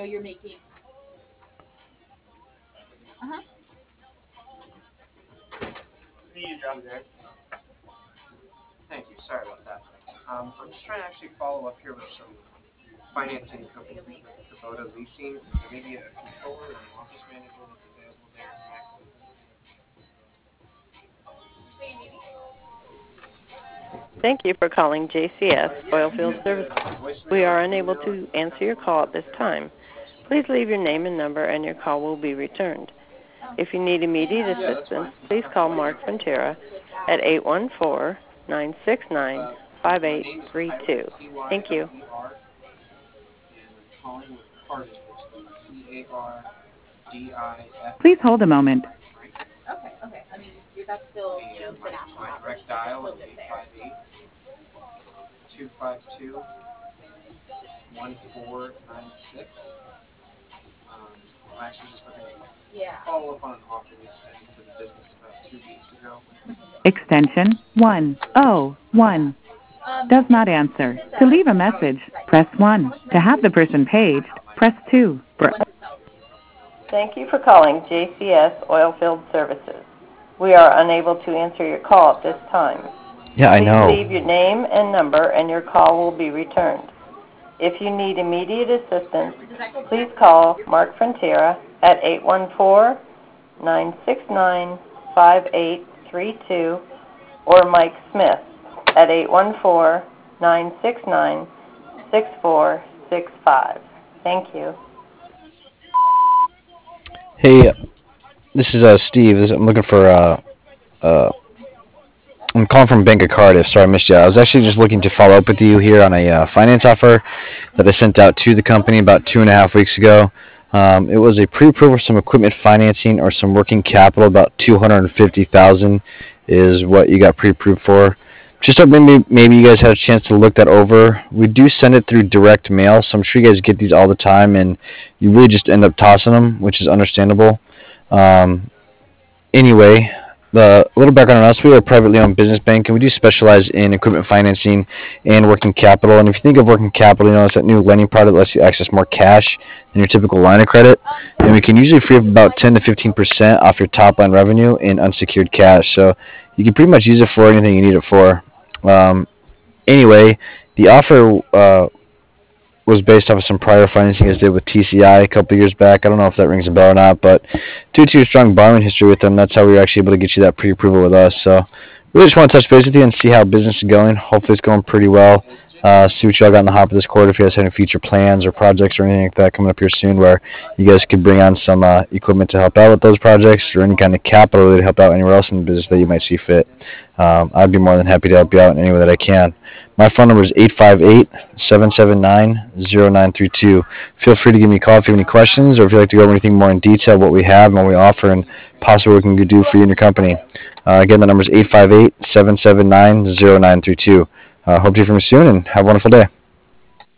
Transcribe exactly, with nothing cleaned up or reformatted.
you're making. Uh-huh. Need to drop there. Thank you. Sorry about that. Um, I'm just trying to actually follow up here with some financing companies with Kubota Leasing. Is there maybe a controller or an office manager that's available there in Maxton? Thank you for calling J C S Uh, yeah, if you Oilfield could leave Services. a We voicemail are or unable email, I to can answer kind your of follow call up at this there with time. some questions. Please leave your name and number, and your call will be returned. If you need immediate Yeah, that's assistance, fine. please call Mark Frontera at eight one four, nine six nine, Uh, five my eight name is three Tyler, two. T Y Thank L you. E R, and I'm calling with Cardif, which is C A R D I F. Please hold a moment. Okay, okay. I mean, that's still, you know, And the my, national my average. direct So we're dial still is good eight there. five eight, two five two, one four nine six. Um, I'm actually just looking to Yeah. follow up on an offer we extended to the business about two weeks ago. Extension one oh one. Um, Does not and this answer. is To a, leave a how much message, that press you, how one. much To money have do the you person need to paged, have press two. For once it's sold? Thank you for calling J C S Oilfield Services. We are unable to answer your call at this time. Yeah, I Please know. leave your name and number, and your call will be returned. If you need immediate assistance, Does that go please back? call Mark Frontera at eight one four, nine six nine, five eight three two or Mike Smith at eight one four, nine six nine, six four six five. Thank you. Hey, this is uh, Steve. This, I'm looking for. Uh, uh, I'm calling from Bank of Cardiff. Sorry, I missed you. I was actually just looking to follow up with you here on a uh, finance offer that I sent out to the company about two and a half weeks ago. Um, it was a pre-approval for some equipment financing or some working capital. About two hundred fifty thousand is what you got pre-approved for. Just thought maybe maybe you guys had a chance to look that over. We do send it through direct mail, so I'm sure you guys get these all the time, and you really just end up tossing them, which is understandable. Um, anyway, the little background on us: we are a privately owned business bank, and we do specialize in equipment financing and working capital. And if you think of working capital, you know it's that new lending product that lets you access more cash than your typical line of credit, and we can usually free up about ten to fifteen percent off your top line revenue in unsecured cash. So you can pretty much use it for anything you need it for. Um, anyway, the offer uh, was based off of some prior financing I did with T C I a couple of years back. I don't know if that rings a bell or not, but due to your strong borrowing history with them, that's how we were actually able to get you that pre-approval with us. So really just want to touch base with you and see how business is going. Hopefully it's going pretty well. Uh, see what y'all got in the hopper this quarter. If you guys have any future plans or projects or anything like that coming up here soon where you guys could bring on some uh, equipment to help out with those projects or any kind of capital to help out anywhere else in the business that you might see fit. Um, I'd be more than happy to help you out in any way that I can. My phone number is eight five eight, seven seven nine, zero nine three two. Feel free to give me a call if you have any questions or if you'd like to go over anything more in detail, what we have and what we offer, and possibly what we can do for you and your company. Uh, again, the number is eight five eight, seven seven nine, zero nine three two. Uh, hope to hear from you soon, and have a wonderful day.